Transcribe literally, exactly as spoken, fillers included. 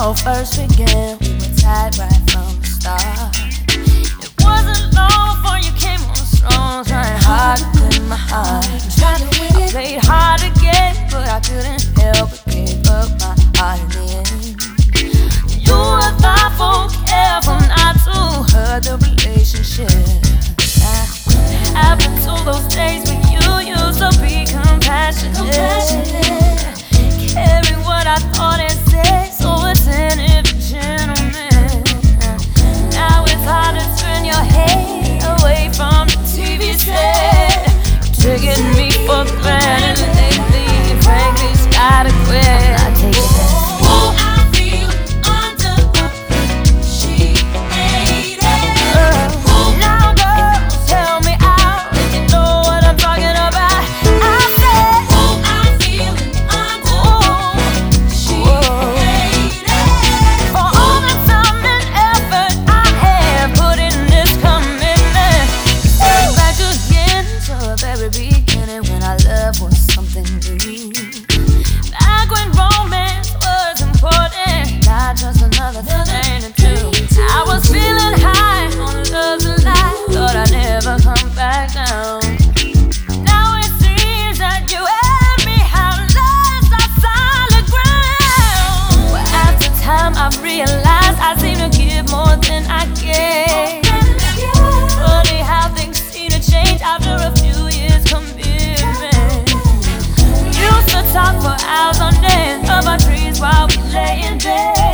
all first began, we were tied right from the start. It wasn't long before you came on strong, trying hard to win my heart. Trying to win I it. played hard again, but I couldn't help but give up my heart in the end. You were thoughtful, careful not to hurt the relationship. I've been through those days when you used to be compassionate, compassionate. Carry what I thought it said, so attentive and gentleman. Now it's hard to turn your head away from the T V set. Taking me for granted lately, and frankly, it's gotta quit. I take it back. When our love was something new, back when romance was important, not just another thing to do. I was feeling high on love's life, thought I'd never come back down. Now it seems that you and me have lost our solid ground. Well, after time I realized I seem to give more than I get. Funny how things seem to change after a few years commitment. Talk for hours on end of our trees while we lay in bed.